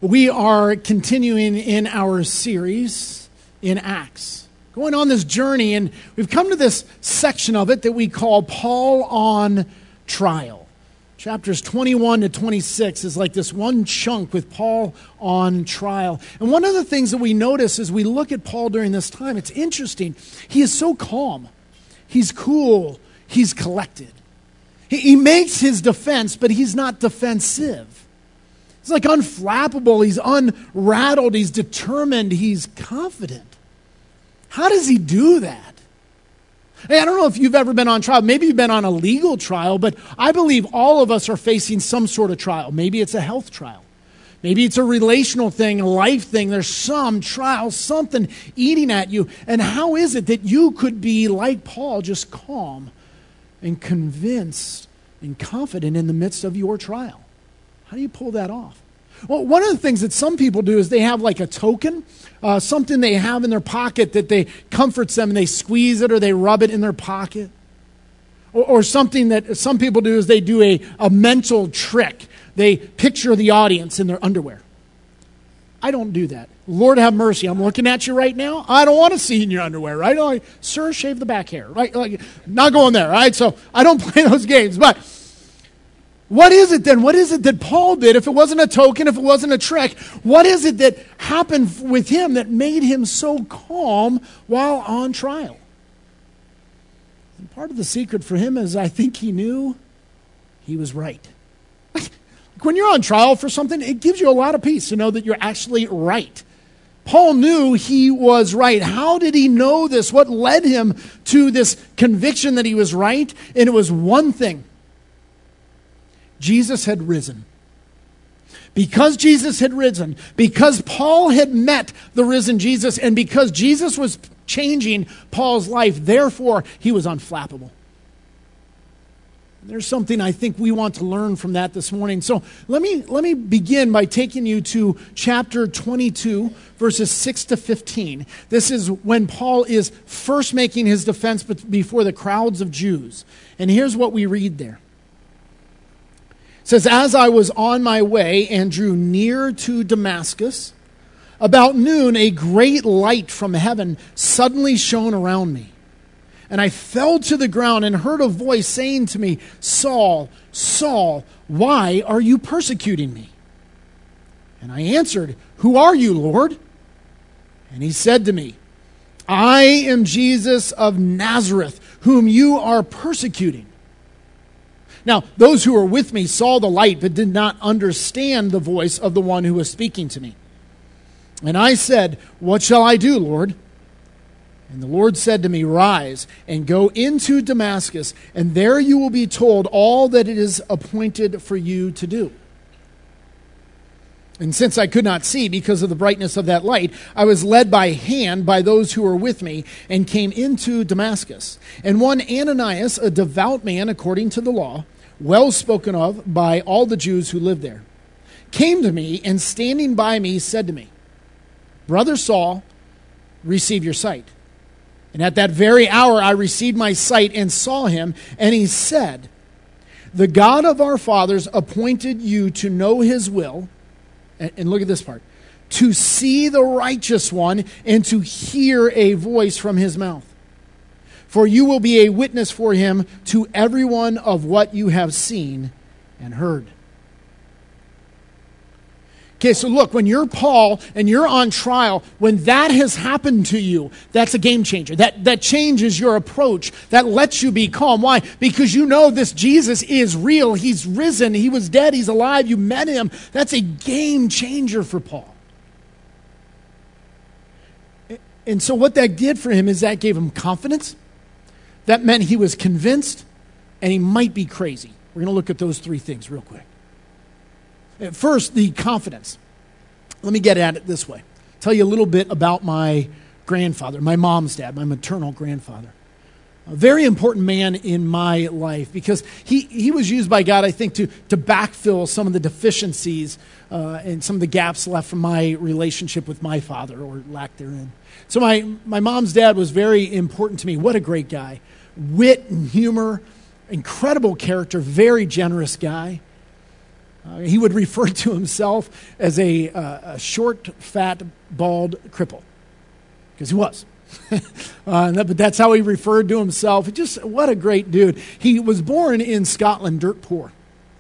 We are continuing in our series in Acts, going on this journey, and we've come to this section of it that we call Paul on Trial. Chapters 21 to 26 is like this one chunk with Paul on trial. And one of the things that we notice as we look at Paul during this time, it's interesting. He is so calm. He's cool. He's collected. He makes his defense, but he's not defensive. He's like unflappable. He's unrattled. He's determined. He's confident. How does he do that? Hey, I don't know if you've ever been on trial. Maybe you've been on a legal trial, but I believe all of us are facing some sort of trial. Maybe it's a health trial. Maybe it's a relational thing, a life thing. There's some trial, something eating at you. And how is it that you could be like Paul, just calm and convinced and confident in the midst of your trial? How do you pull that off? Well, one of the things that some people do is they have like a token, something they have in their pocket that they comforts them, and they squeeze it or they rub it in their pocket. Or something that some people do is they do a mental trick. They picture the audience in their underwear. I don't do that. Lord have mercy. I'm looking at you right now. I don't want to see you in your underwear, right? Like, sir, shave the back hair, right? Like, not going there, right? So I don't play those games. But what is it then? What is it that Paul did? If it wasn't a token, if it wasn't a trick, what is it that happened with him that made him so calm while on trial? And part of the secret for him is I think he knew he was right. When you're on trial for something, it gives you a lot of peace to know that you're actually right. Paul knew he was right. How did he know this? What led him to this conviction that he was right? And it was one thing. Jesus had risen. Because Jesus had risen, because Paul had met the risen Jesus, and because Jesus was changing Paul's life, therefore he was unflappable. There's something I think we want to learn from that this morning. So let me begin by taking you to chapter 22, verses 6 to 15. This is when Paul is first making his defense before the crowds of Jews. And here's what we read there. It says, "As I was on my way and drew near to Damascus, about noon a great light from heaven suddenly shone around me. And I fell to the ground and heard a voice saying to me, 'Saul, Saul, why are you persecuting me?' And I answered, 'Who are you, Lord?' And he said to me, 'I am Jesus of Nazareth, whom you are persecuting.' Now, those who were with me saw the light, but did not understand the voice of the one who was speaking to me. And I said, 'What shall I do, Lord?' And the Lord said to me, 'Rise and go into Damascus, and there you will be told all that it is appointed for you to do.' And since I could not see because of the brightness of that light, I was led by hand by those who were with me and came into Damascus. And one Ananias, a devout man according to the law, well spoken of by all the Jews who lived there, came to me and standing by me said to me, 'Brother Saul, receive your sight.' And at that very hour I received my sight and saw him, and he said, 'The God of our fathers appointed you to know his will,'" and look at this part, "'to see the righteous one and to hear a voice from his mouth. For you will be a witness for him to everyone of what you have seen and heard.'" Okay, so look, when you're Paul and you're on trial, when that has happened to you, that's a game changer. That changes your approach. That lets you be calm. Why? Because you know this Jesus is real. He's risen. He was dead. He's alive. You met him. That's a game changer for Paul. And so what that did for him is that gave him confidence. That meant he was convinced, and he might be crazy. We're going to look at those three things real quick. First, the confidence. Let me get at it this way. Tell you a little bit about my grandfather, my mom's dad, my maternal grandfather. A very important man in my life because he was used by God, I think, to backfill some of the deficiencies and some of the gaps left from my relationship with my father or lack therein. So my mom's dad was very important to me. What a great guy. Wit and humor, incredible character, very generous guy. He would refer to himself as a short, fat, bald cripple, because he was. But that's how he referred to himself. Just what a great dude. He was born in Scotland, dirt poor.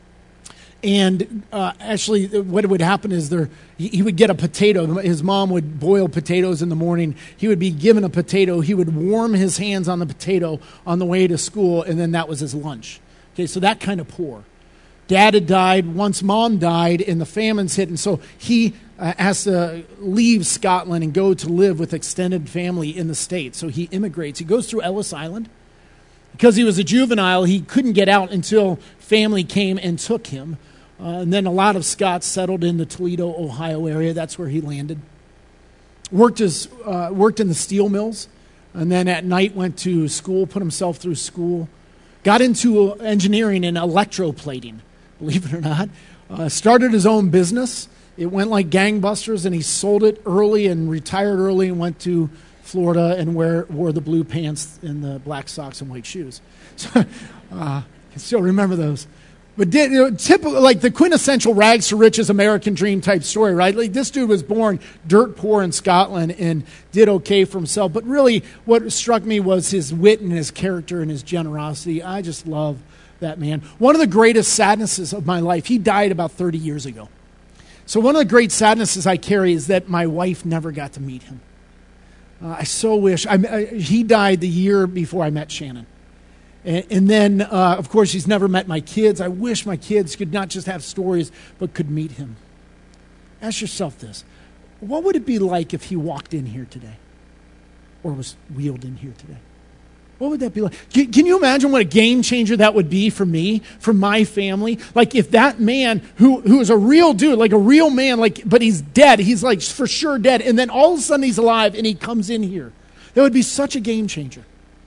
And actually, what would happen is he would get a potato. His mom would boil potatoes in the morning. He would be given a potato. He would warm his hands on the potato on the way to school, and then that was his lunch. Okay, so that kind of poor. Dad had died. Once mom died, and the famine's hit, and so he has to leave Scotland and go to live with extended family in the States. So he immigrates. He goes through Ellis Island. Because he was a juvenile, he couldn't get out until family came and took him. And then a lot of Scots settled in the Toledo, Ohio area. That's where he landed. Worked in the steel mills, and then at night went to school, put himself through school. Got into engineering and electroplating, believe it or not. Started his own business. It went like gangbusters, and he sold it early and retired early and went to Florida and wore the blue pants and the black socks and white shoes. So I can still remember those. But typical, like the quintessential rags to riches American dream type story, right? Like this dude was born dirt poor in Scotland and did okay for himself. But really what struck me was his wit and his character and his generosity. I just love that man. One of the greatest sadnesses of my life, he died about 30 years ago. So one of the great sadnesses I carry is that my wife never got to meet him. I so wish. He died the year before I met Shannon. And then, of course, he's never met my kids. I wish my kids could not just have stories, but could meet him. Ask yourself this. What would it be like if he walked in here today? Or was wheeled in here today? What would that be like? Can you imagine what a game changer that would be for me, for my family? Like if that man who is a real dude, like a real man, but he's dead, he's like for sure dead, and then all of a sudden he's alive and he comes in here. That would be such a game changer.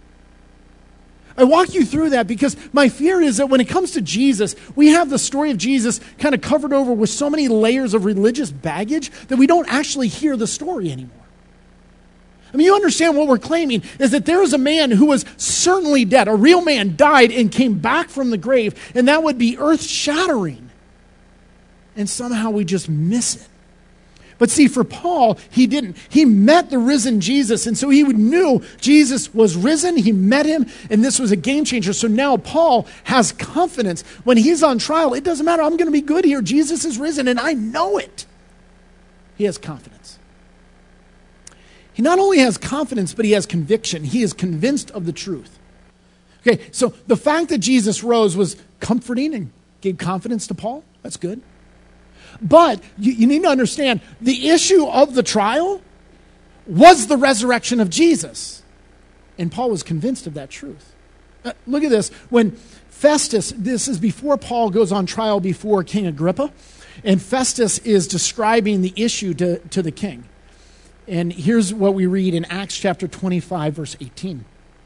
I walk you through that because my fear is that when it comes to Jesus, we have the story of Jesus kind of covered over with so many layers of religious baggage that we don't actually hear the story anymore. I mean, you understand what we're claiming is that there is a man who was certainly dead. A real man died and came back from the grave, and that would be earth-shattering. And somehow we just miss it. But see, for Paul, he didn't. He met the risen Jesus, and so he knew Jesus was risen. He met him, and this was a game changer. So now Paul has confidence. When he's on trial, it doesn't matter. I'm going to be good here. Jesus is risen, and I know it. He has confidence. He not only has confidence, but he has conviction. He is convinced of the truth. Okay, so the fact that Jesus rose was comforting and gave confidence to Paul. That's good. But you need to understand, the issue of the trial was the resurrection of Jesus. And Paul was convinced of that truth. Look at this. When Festus, this is before Paul goes on trial before King Agrippa, and Festus is describing the issue to the king. And here's what we read in Acts chapter 25, verse 18.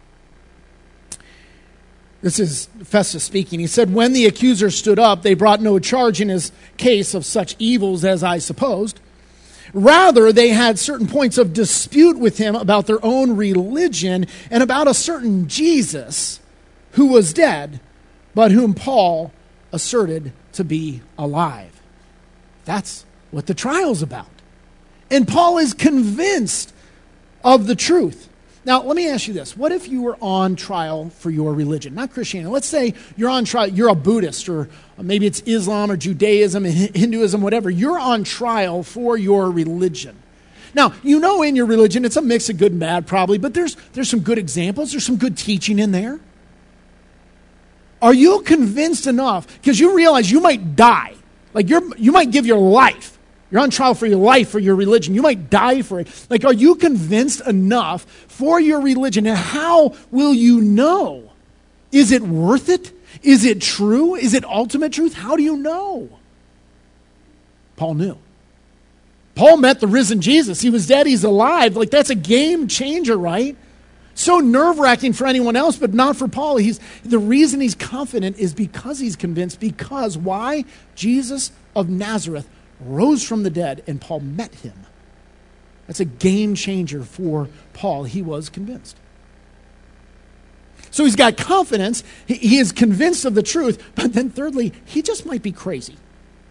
This is Festus speaking. He said, when the accusers stood up, they brought no charge in his case of such evils as I supposed. Rather, they had certain points of dispute with him about their own religion and about a certain Jesus who was dead, but whom Paul asserted to be alive. That's what the trial's about. And Paul is convinced of the truth. Now, let me ask you this. What if you were on trial for your religion? Not Christianity. Let's say you're on trial. You're a Buddhist, or maybe it's Islam or Judaism, Hinduism, whatever. You're on trial for your religion. Now, you know in your religion, it's a mix of good and bad probably, but there's some good examples. There's some good teaching in there. Are you convinced enough? Because you realize you might die. Like you might give your life. You're on trial for your life, for your religion. You might die for it. Like, are you convinced enough for your religion? And how will you know? Is it worth it? Is it true? Is it ultimate truth? How do you know? Paul knew. Paul met the risen Jesus. He was dead. He's alive. Like, that's a game changer, right? So nerve-wracking for anyone else, but not for Paul. The reason he's confident is because he's convinced. Because why? Jesus of Nazareth rose from the dead, and Paul met him. That's a game changer for Paul. He was convinced. So he's got confidence. He is convinced of the truth. But then thirdly, he just might be crazy.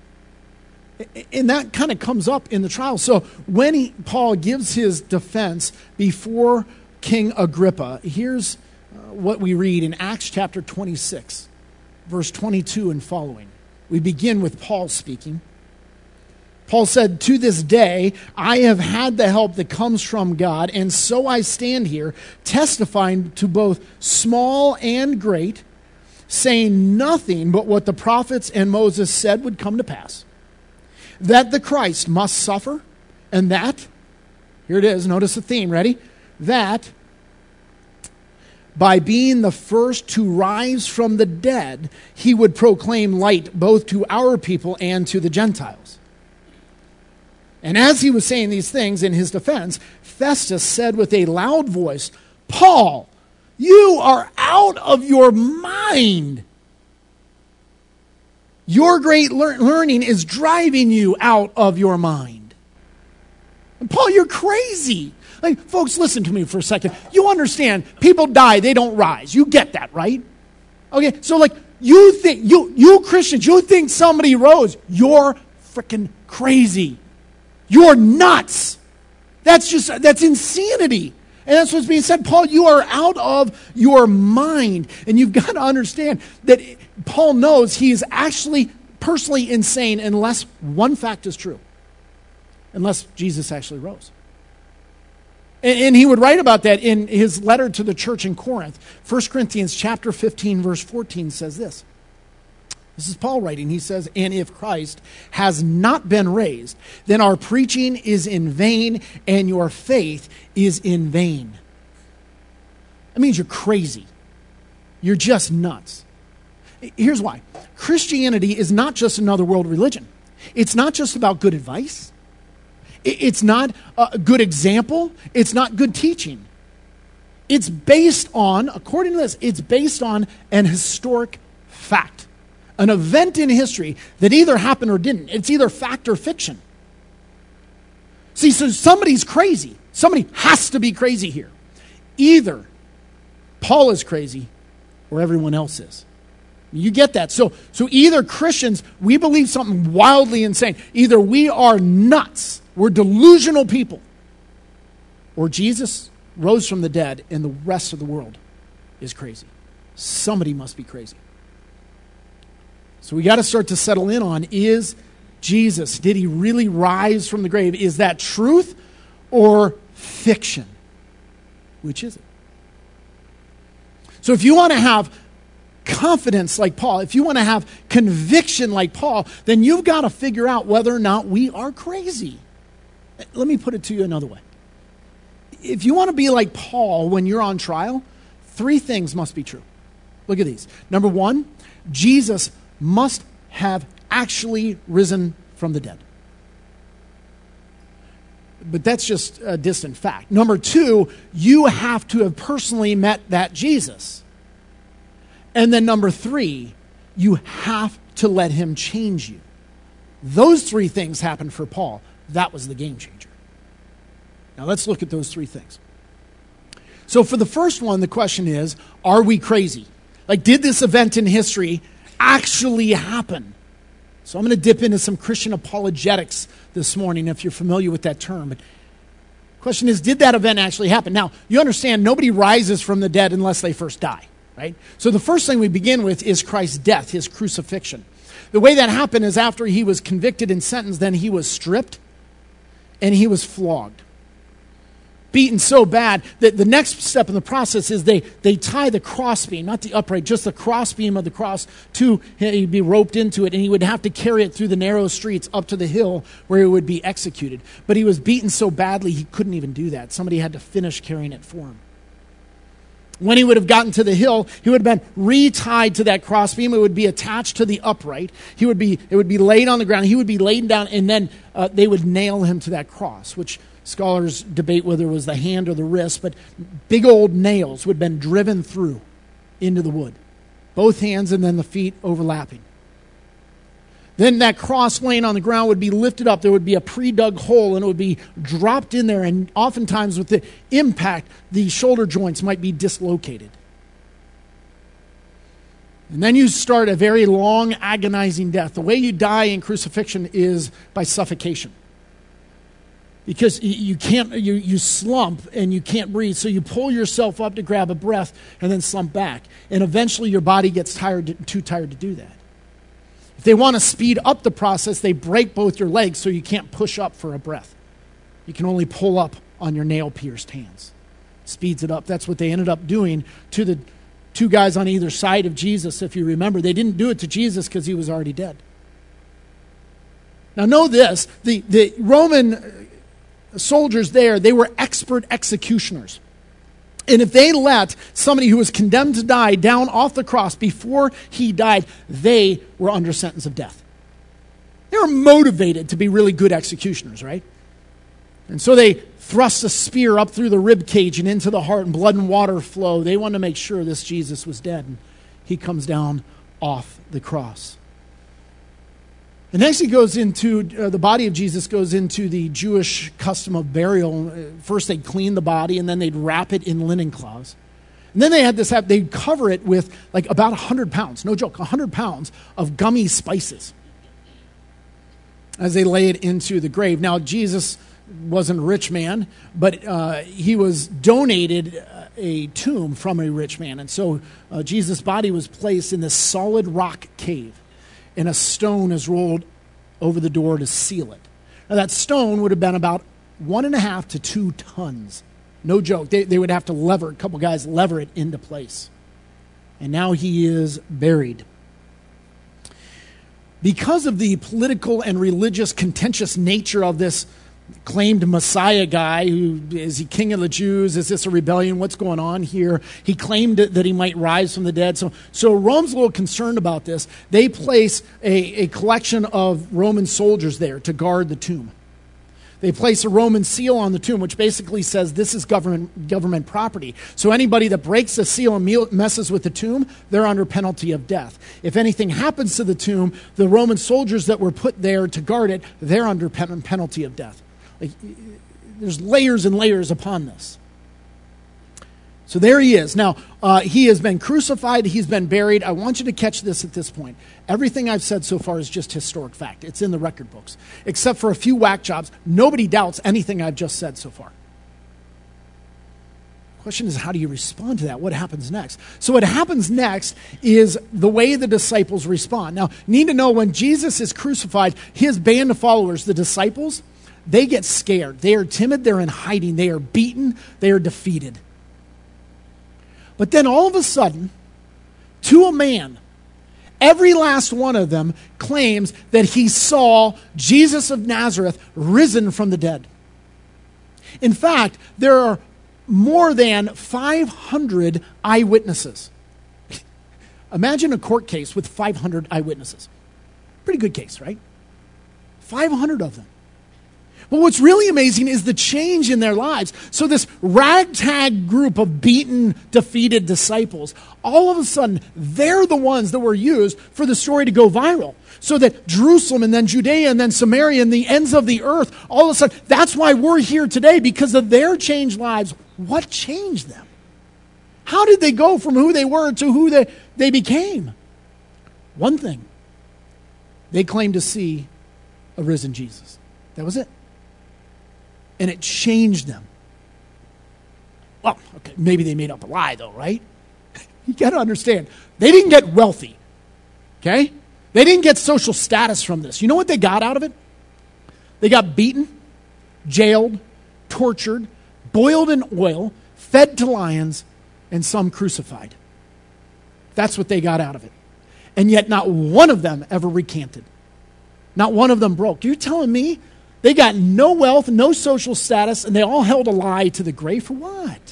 And that kind of comes up in the trial. So when Paul gives his defense before King Agrippa, here's what we read in Acts chapter 26, verse 22 and following. We begin with Paul speaking. Paul said, "To this day, I have had the help that comes from God, and so I stand here testifying to both small and great, saying nothing but what the prophets and Moses said would come to pass, that the Christ must suffer, and that," here it is, notice the theme, ready? "That by being the first to rise from the dead, he would proclaim light both to our people and to the Gentiles." And as he was saying these things in his defense, Festus said with a loud voice, "Paul, you are out of your mind. Your great learning is driving you out of your mind." And Paul, you're crazy. Like, folks, listen to me for a second. You understand, people die, they don't rise. You get that, right? Okay, so like, you think, you Christians, you think somebody rose. You're freaking crazy. You're nuts. That's insanity. And that's what's being said. Paul, you are out of your mind. And you've got to understand that Paul knows he is actually personally insane unless one fact is true. Unless Jesus actually rose. And he would write about that in his letter to the church in Corinth. 1 Corinthians chapter 15, verse 14 says this. This is Paul writing. He says, "And if Christ has not been raised, then our preaching is in vain and your faith is in vain." That means you're crazy. You're just nuts. Here's why. Christianity is not just another world religion. It's not just about good advice. It's not a good example. It's not good teaching. It's based on, according to this, it's based on an historic fact. An event in history that either happened or didn't. It's either fact or fiction. See, so somebody's crazy. Somebody has to be crazy here. Either Paul is crazy or everyone else is. You get that? So either Christians, we believe something wildly insane. Either we are nuts, we're delusional people, or Jesus rose from the dead and the rest of the world is crazy. Somebody must be crazy. So we got to start to settle in on, is Jesus, did he really rise from the grave? Is that truth or fiction? Which is it? So if you want to have confidence like Paul, if you want to have conviction like Paul, then you've got to figure out whether or not we are crazy. Let me put it to you another way. If you want to be like Paul when you're on trial, three things must be true. Look at these. Number one, Jesus must have actually risen from the dead. But that's just a distant fact. Number two, you have to have personally met that Jesus. And then number three, you have to let him change you. Those three things happened for Paul. That was the game changer. Now let's look at those three things. So for the first one, the question is, are we crazy? Like, did this event in history actually happen? So I'm going to dip into some Christian apologetics this morning, if you're familiar with that term. But the question is, did that event actually happen? Now, you understand, nobody rises from the dead unless they first die, right? So the first thing we begin with is Christ's death, his crucifixion. The way that happened is after he was convicted and sentenced, then he was stripped and he was flogged. Beaten so bad that the next step in the process is they tie the crossbeam, not the upright, just the crossbeam of the cross to, he'd be roped into it, and he would have to carry it through the narrow streets up to the hill where he would be executed. But he was beaten so badly he couldn't even do that. Somebody had to finish carrying it for him. When he would have gotten to the hill, he would have been retied to that crossbeam. It would be attached to the upright. It would be laid on the ground. He would be laid down, and then they would nail him to that cross, which scholars debate whether it was the hand or the wrist, but big old nails would have been driven through into the wood. Both hands and then the feet overlapping. Then that cross laying on the ground would be lifted up. There would be a pre-dug hole, and it would be dropped in there, and oftentimes with the impact, the shoulder joints might be dislocated. And then you start a very long, agonizing death. The way you die in crucifixion is by suffocation. Because you slump and you can't breathe, so you pull yourself up to grab a breath and then slump back. And eventually your body gets too tired to do that. If they want to speed up the process, they break both your legs so you can't push up for a breath. You can only pull up on your nail-pierced hands. Speeds it up. That's what they ended up doing to the two guys on either side of Jesus, if you remember. They didn't do it to Jesus because he was already dead. Now know this, the Roman soldiers there, they were expert executioners. And if they let somebody who was condemned to die down off the cross before he died, they were under sentence of death. They were motivated to be really good executioners, right? And so they thrust a spear up through the rib cage and into the heart, and blood and water flow. They wanted to make sure this Jesus was dead, and he comes down off the cross. And next he goes into, the body of Jesus goes into the Jewish custom of burial. First they'd clean the body, and then they'd wrap it in linen cloths. And then they'd cover it with like about 100 pounds, no joke, 100 pounds of gummy spices as they lay it into the grave. Now Jesus wasn't a rich man, but he was donated a tomb from a rich man. And so Jesus' body was placed in this solid rock cave, and a stone is rolled over the door to seal it. Now that stone would have been about 1.5 to 2 tons. No joke. They would have to a couple guys lever it into place. And now he is buried. Because of the political and religious contentious nature of this claimed Messiah guy, is he king of the Jews? Is this a rebellion? What's going on here? He claimed that he might rise from the dead. So Rome's a little concerned about this. They place a collection of Roman soldiers there to guard the tomb. They place a Roman seal on the tomb, which basically says this is government property. So anybody that breaks the seal and messes with the tomb, they're under penalty of death. If anything happens to the tomb, the Roman soldiers that were put there to guard it, they're under penalty of death. Like, there's layers and layers upon this. So there he is. Now, he has been crucified. He's been buried. I want you to catch this at this point. Everything I've said so far is just historic fact. It's in the record books. Except for a few whack jobs, nobody doubts anything I've just said so far. The question is, how do you respond to that? What happens next? So what happens next is the way the disciples respond. Now, you need to know when Jesus is crucified, his band of followers, the disciples, they get scared. They are timid. They're in hiding. They are beaten. They are defeated. But then all of a sudden, to a man, every last one of them claims that he saw Jesus of Nazareth risen from the dead. In fact, there are more than 500 eyewitnesses. Imagine a court case with 500 eyewitnesses. Pretty good case, right? 500 of them. But what's really amazing is the change in their lives. So this ragtag group of beaten, defeated disciples, all of a sudden, they're the ones that were used for the story to go viral. So that Jerusalem and then Judea and then Samaria and the ends of the earth, all of a sudden, that's why we're here today, because of their changed lives. What changed them? How did they go from who they were to who they became? One thing. They claimed to see a risen Jesus. That was it. And it changed them. Well, okay, maybe they made up a lie though, right? You got to understand, they didn't get wealthy, okay? They didn't get social status from this. You know what they got out of it? They got beaten, jailed, tortured, boiled in oil, fed to lions, and some crucified. That's what they got out of it. And yet not one of them ever recanted. Not one of them broke. You're telling me they got no wealth, no social status, and they all held a lie to the grave for what?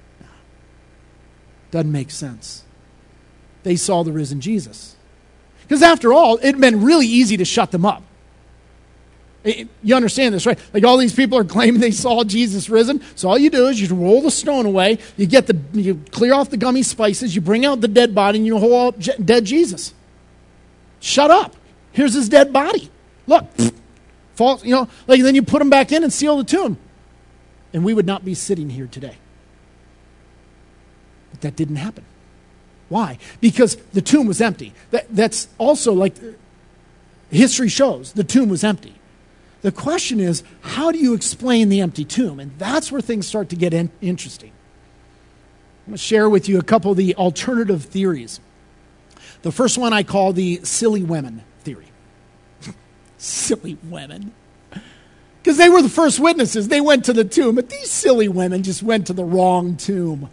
Doesn't make sense. They saw the risen Jesus. Because after all, it'd been really easy to shut them up. You understand this, right? Like all these people are claiming they saw Jesus risen. So all you do is you roll the stone away, you clear off the gummy spices, you bring out the dead body, and you hold up dead Jesus. Shut up. Here's his dead body. Look. False, then you put them back in and seal the tomb. And we would not be sitting here today. But that didn't happen. Why? Because the tomb was empty. That's also like history shows, the tomb was empty. The question is, how do you explain the empty tomb? And that's where things start to get interesting. I'm going to share with you a couple of the alternative theories. The first one I call the silly women theory. Silly women. Because they were the first witnesses. They went to the tomb, but these silly women just went to the wrong tomb.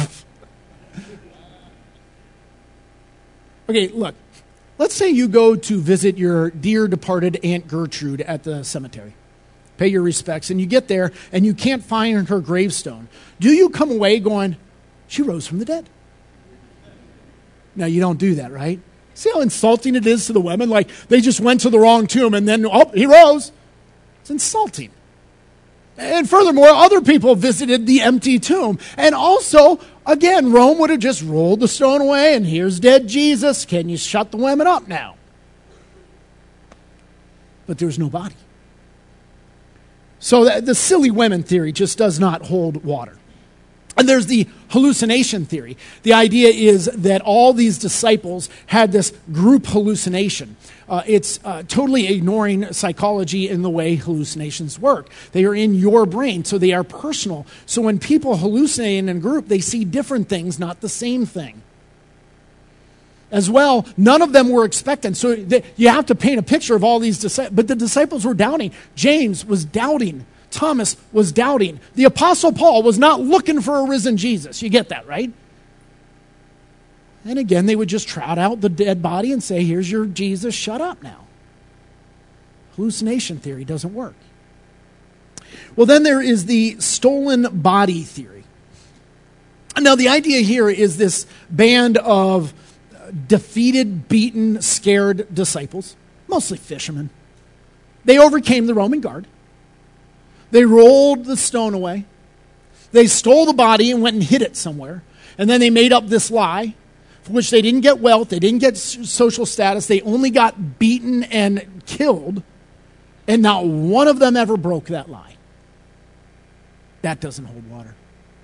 Okay, look. Let's say you go to visit your dear departed Aunt Gertrude at the cemetery. Pay your respects, and you get there, and you can't find her gravestone. Do you come away going, she rose from the dead? No, you don't do that, right? See how insulting it is to the women? Like, they just went to the wrong tomb, and then, oh, he rose. It's insulting. And furthermore, other people visited the empty tomb. And also, again, Rome would have just rolled the stone away, and here's dead Jesus. Can you shut the women up now? But there's no body. So the silly women theory just does not hold water. And there's the hallucination theory. The idea is that all these disciples had this group hallucination. It's totally ignoring psychology in the way hallucinations work. They are in your brain, so they are personal. So when people hallucinate in a group, they see different things, not the same thing. As well, none of them were expectant. So you have to paint a picture of all these disciples. But the disciples were doubting. James was doubting. Thomas was doubting. The Apostle Paul was not looking for a risen Jesus. You get that, right? And again, they would just trot out the dead body and say, here's your Jesus, shut up now. Hallucination theory doesn't work. Well, then there is the stolen body theory. Now, the idea here is this band of defeated, beaten, scared disciples, mostly fishermen. They overcame the Roman guard. They rolled the stone away. They stole the body and went and hid it somewhere. And then they made up this lie, for which they didn't get wealth, they didn't get social status, they only got beaten and killed, and not one of them ever broke that lie. That doesn't hold water.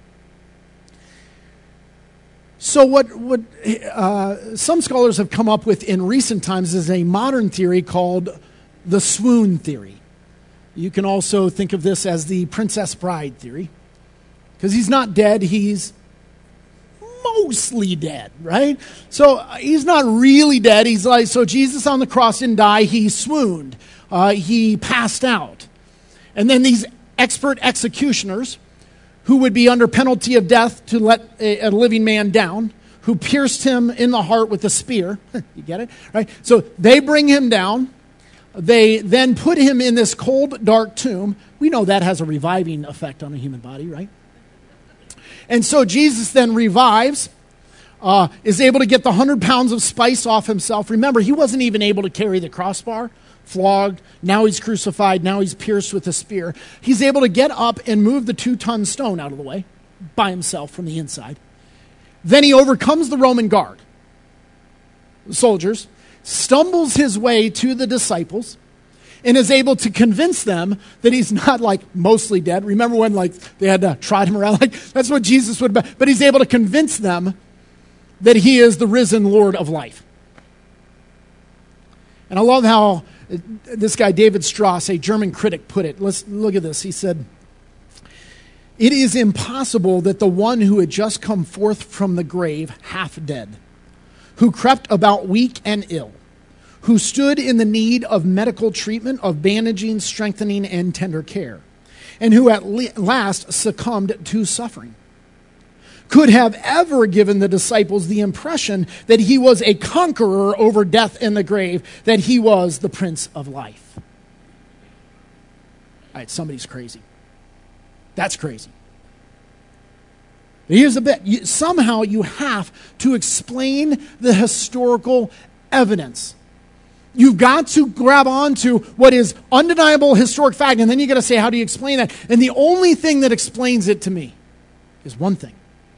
So what some scholars have come up with in recent times is a modern theory called the swoon theory. You can also think of this as the Princess Bride theory. Because he's not dead, he's mostly dead, right? So he's not really dead. He's like, so Jesus on the cross didn't die, he swooned. He passed out. And then these expert executioners, who would be under penalty of death to let a living man down, who pierced him in the heart with a spear. You get it? Right? So they bring him down. They then put him in this cold, dark tomb. We know that has a reviving effect on a human body, right? And so Jesus then revives, is able to get the 100 pounds of spice off himself. Remember, he wasn't even able to carry the crossbar, flogged. Now he's crucified. Now he's pierced with a spear. He's able to get up and move the 2-ton stone out of the way by himself from the inside. Then he overcomes the Roman guard, the soldiers, stumbles his way to the disciples, and is able to convince them that he's not like mostly dead. Remember when like they had to trot him around? Like that's what Jesus would be. But he's able to convince them that he is the risen Lord of life. And I love how this guy David Strauss, a German critic, put it. Let's look at this. He said, "It is impossible that the one who had just come forth from the grave, half dead, who crept about weak and ill, who stood in the need of medical treatment, of bandaging, strengthening, and tender care, and who at last succumbed to suffering, could have ever given the disciples the impression that he was a conqueror over death and the grave, that he was the Prince of Life." All right, somebody's crazy. That's crazy. Here's the bit. Somehow you have to explain the historical evidence. You've got to grab onto what is undeniable historic fact, and then you got to say, how do you explain that? And the only thing that explains it to me is one thing.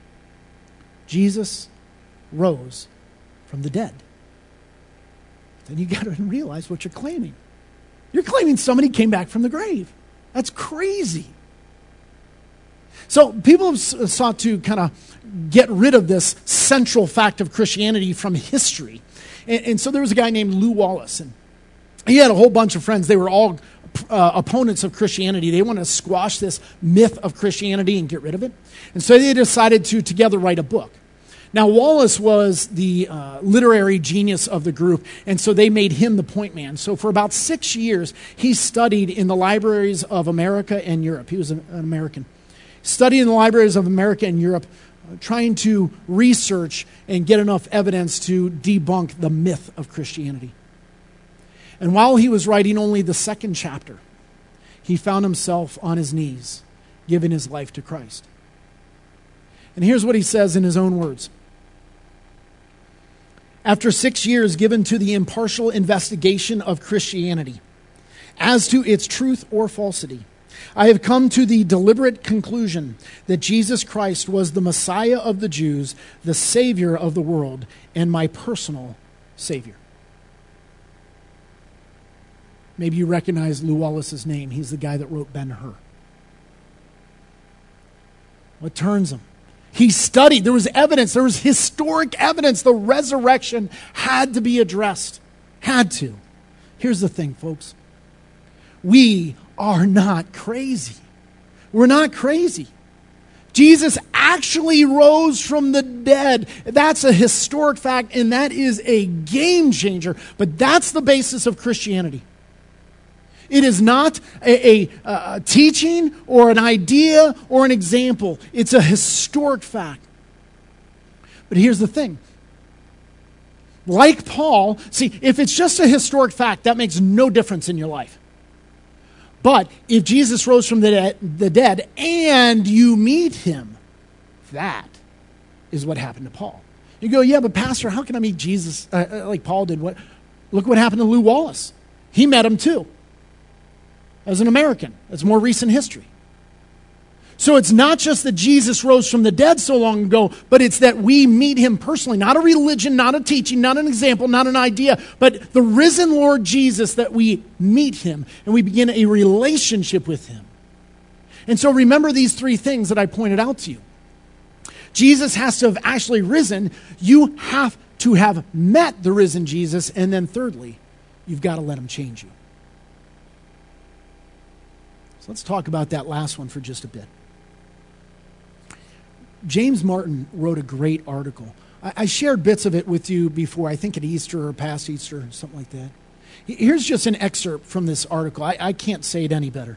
Jesus rose from the dead. Then you got to realize what you're claiming. You're claiming somebody came back from the grave. That's crazy. So people have sought to kind of get rid of this central fact of Christianity from history. And so there was a guy named Lew Wallace, and he had a whole bunch of friends. They were all opponents of Christianity. They wanted to squash this myth of Christianity and get rid of it. And so they decided to together write a book. Now, Wallace was the literary genius of the group, and so they made him the point man. So for about 6 years, he studied in the libraries of America and Europe. He was an American. Studied in the libraries of America and Europe, trying to research and get enough evidence to debunk the myth of Christianity. And while he was writing only the second chapter, he found himself on his knees, giving his life to Christ. And here's what he says in his own words. After 6 years given to the impartial investigation of Christianity, as to its truth or falsity, I have come to the deliberate conclusion that Jesus Christ was the Messiah of the Jews, the Savior of the world, and my personal Savior. Maybe you recognize Lew Wallace's name. He's the guy that wrote Ben-Hur. What turns him? He studied. There was evidence. There was historic evidence. The resurrection had to be addressed. Had to. Here's the thing, folks. We are not crazy. We're not crazy. Jesus actually rose from the dead. That's a historic fact, and that is a game changer. But that's the basis of Christianity. It is not a teaching or an idea or an example. It's a historic fact. But here's the thing. Like Paul, see, if it's just a historic fact, that makes no difference in your life. But if Jesus rose from the dead and you meet him, that is what happened to Paul. You go, yeah, but Pastor, how can I meet Jesus like Paul did? Look what happened to Lew Wallace. He met him too. As an American. That's more recent history. So it's not just that Jesus rose from the dead so long ago, but it's that we meet him personally. Not a religion, not a teaching, not an example, not an idea, but the risen Lord Jesus, that we meet him and we begin a relationship with him. And so remember these three things that I pointed out to you. Jesus has to have actually risen. You have to have met the risen Jesus. And then thirdly, you've got to let him change you. So let's talk about that last one for just a bit. James Martin wrote a great article. I shared bits of it with you before, I think at Easter or past Easter, something like that. Here's just an excerpt from this article. I can't say it any better.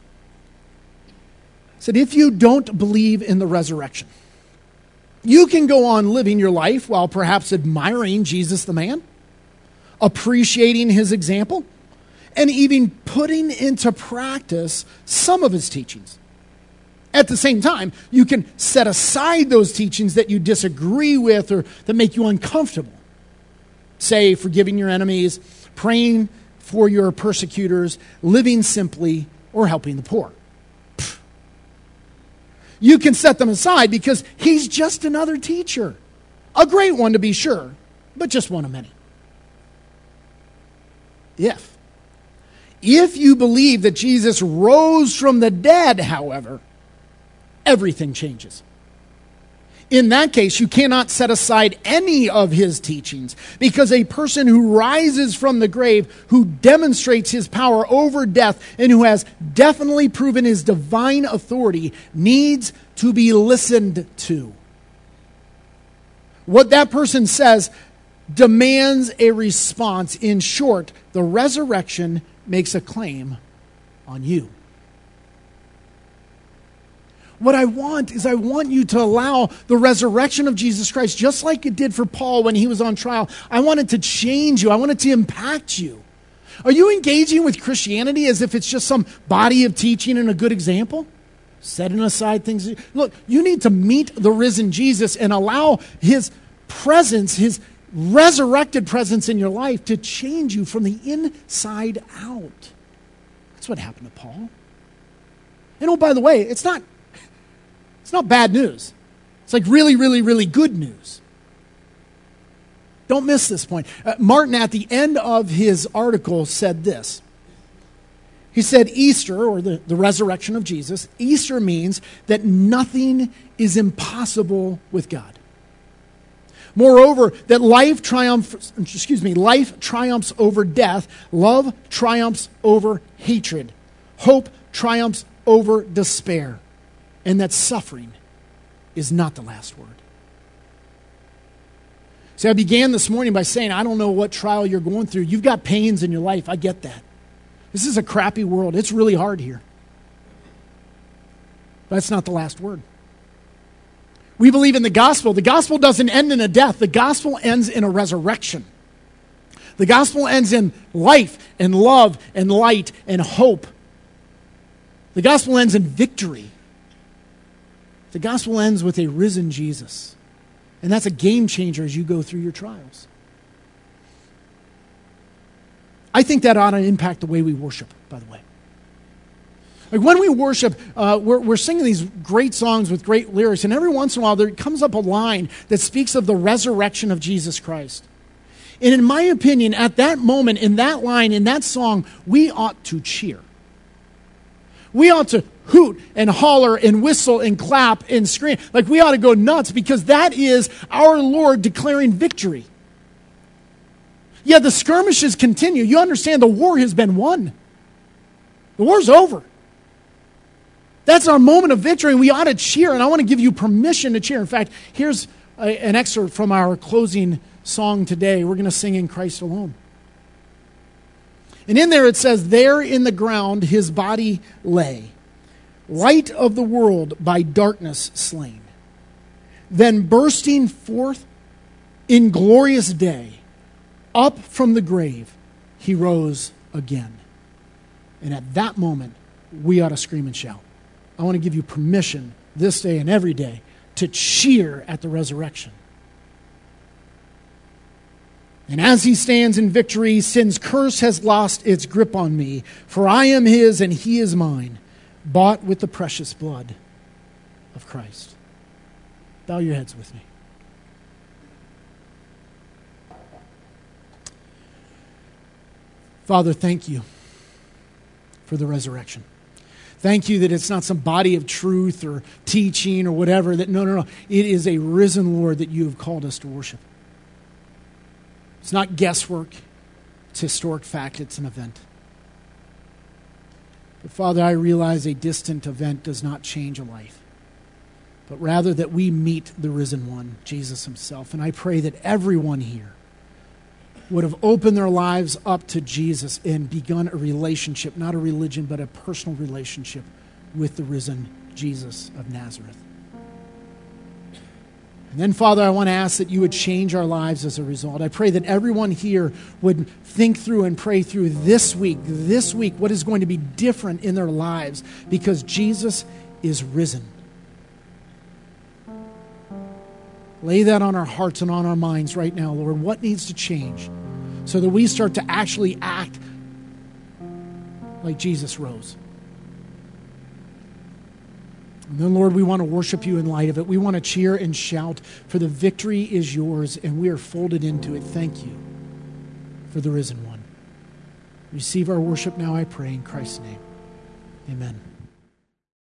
It said, if you don't believe in the resurrection, you can go on living your life while perhaps admiring Jesus the man, appreciating his example, and even putting into practice some of his teachings. At the same time, you can set aside those teachings that you disagree with or that make you uncomfortable. Say, forgiving your enemies, praying for your persecutors, living simply, or helping the poor. You can set them aside because he's just another teacher. A great one to be sure, but just one of many. If you believe that Jesus rose from the dead, however, everything changes. In that case, you cannot set aside any of his teachings, because a person who rises from the grave, who demonstrates his power over death, and who has definitely proven his divine authority, needs to be listened to. What that person says demands a response. In short, the resurrection makes a claim on you. What I want you to allow the resurrection of Jesus Christ, just like it did for Paul when he was on trial. I want it to change you. I want it to impact you. Are you engaging with Christianity as if it's just some body of teaching and a good example? Setting aside things. Look, you need to meet the risen Jesus and allow his presence, his resurrected presence in your life to change you from the inside out. That's what happened to Paul. And oh, by the way, it's not bad news. It's like really, really, really good news. Don't miss this point. Martin, at the end of his article, said this. He said Easter, or the resurrection of Jesus, Easter means that nothing is impossible with God. Moreover, that life triumphs over death, love triumphs over hatred, hope triumphs over despair, and that suffering is not the last word. See, I began this morning by saying, I don't know what trial you're going through. You've got pains in your life. I get that. This is a crappy world. It's really hard here. But that's not the last word. We believe in the gospel. The gospel doesn't end in a death. The gospel ends in a resurrection. The gospel ends in life and love and light and hope. The gospel ends in victory. The gospel ends with a risen Jesus. And that's a game changer as you go through your trials. I think that ought to impact the way we worship, by the way. Like when we worship, we're singing these great songs with great lyrics, and every once in a while there comes up a line that speaks of the resurrection of Jesus Christ. And in my opinion, at that moment, in that line, in that song, we ought to cheer. We ought to hoot and holler and whistle and clap and scream. Like we ought to go nuts because that is our Lord declaring victory. Yeah, the skirmishes continue. You understand the war has been won. The war's over. That's our moment of victory, and we ought to cheer, and I want to give you permission to cheer. In fact, here's an excerpt from our closing song today. We're going to sing In Christ Alone. And in there it says, there in the ground his body lay, light of the world by darkness slain. Then bursting forth in glorious day, up from the grave he rose again. And at that moment, we ought to scream and shout. I want to give you permission this day and every day to cheer at the resurrection. And as he stands in victory, sin's curse has lost its grip on me. For I am his and he is mine, bought with the precious blood of Christ. Bow your heads with me. Father, thank you for the resurrection. Thank you that it's not some body of truth or teaching or whatever. No. It is a risen Lord that you have called us to worship. It's not guesswork. It's historic fact. It's an event. But Father, I realize a distant event does not change a life, but rather that we meet the risen one, Jesus himself. And I pray that everyone here would have opened their lives up to Jesus and begun a relationship, not a religion, but a personal relationship with the risen Jesus of Nazareth. And then, Father, I want to ask that you would change our lives as a result. I pray that everyone here would think through and pray through this week, what is going to be different in their lives because Jesus is risen. Lay that on our hearts and on our minds right now, Lord. What needs to change so that we start to actually act like Jesus rose? And then, Lord, we want to worship you in light of it. We want to cheer and shout, for the victory is yours, and we are folded into it. Thank you for the risen one. Receive our worship now, I pray, in Christ's name. Amen.